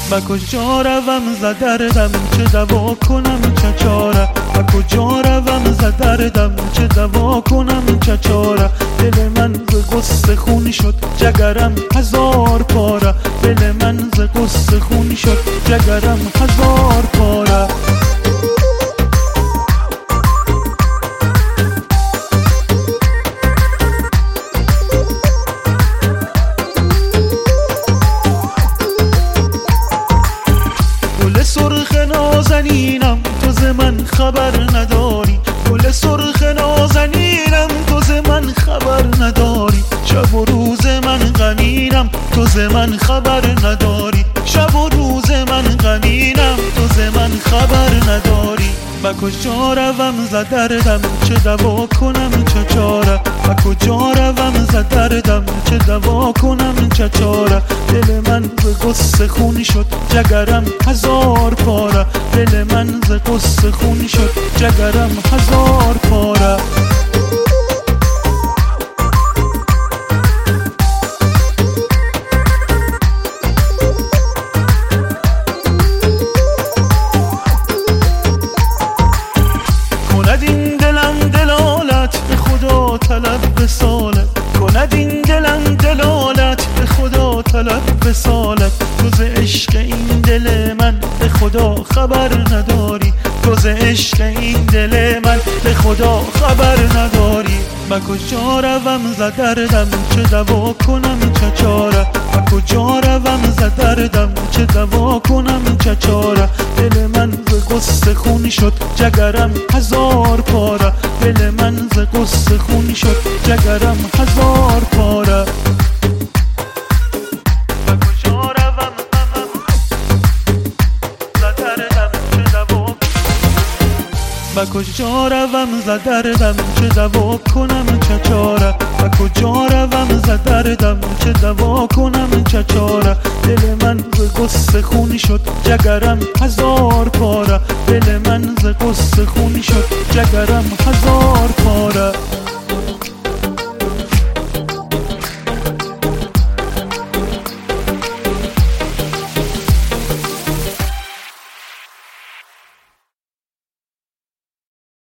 و کجا روم ز دردم چه دوا کنم چه چاره و کجا روم ز دردم چه دوا کنم چه چاره دل من ز غصه خون شد جگرم هزار پاره دل من ز غصه خون شد جگرم هزار پاره سرخ نازنینم تو ز من خبر نداری گل سرخ نازنینم تو ز من خبر نداری شب و روز من غمینم تو ز من خبر نداری شب و روز من غمینم تو ز من خبر نداری و کجا روم ز دردم چه دوا کنم چه چاره و کجا روم ز دردم چه دوا کنم چه چاره دل من ز غصه خون شد جگرم هزار پاره دل من ز غصه خون شد جگرم هزار پاره کند این دلم دلالت به خدا طلب وصالت کند این دلم دلالت به خدا طلب وصالت تو ز عشق این دل من به خدا خبر نداری تو ز عشق این دل من به خدا خبر نداری و کجا روم ز دردم چه دوا کنم چه چاره و کجا روم ز دردم چه دوا کنم چه چاره دل من ز غصه خون شد جگرم هزار پاره دل من ز غصه خون شد جگرم هزار پاره و کجا روم ز دردم چه دوا کنم چه چاره و کجا روم ز دردم چه دوا کنم چه چاره دل من ز غصه خون شد جگرم هزار پاره دل من ز غصه خون شد جگرم هزار پاره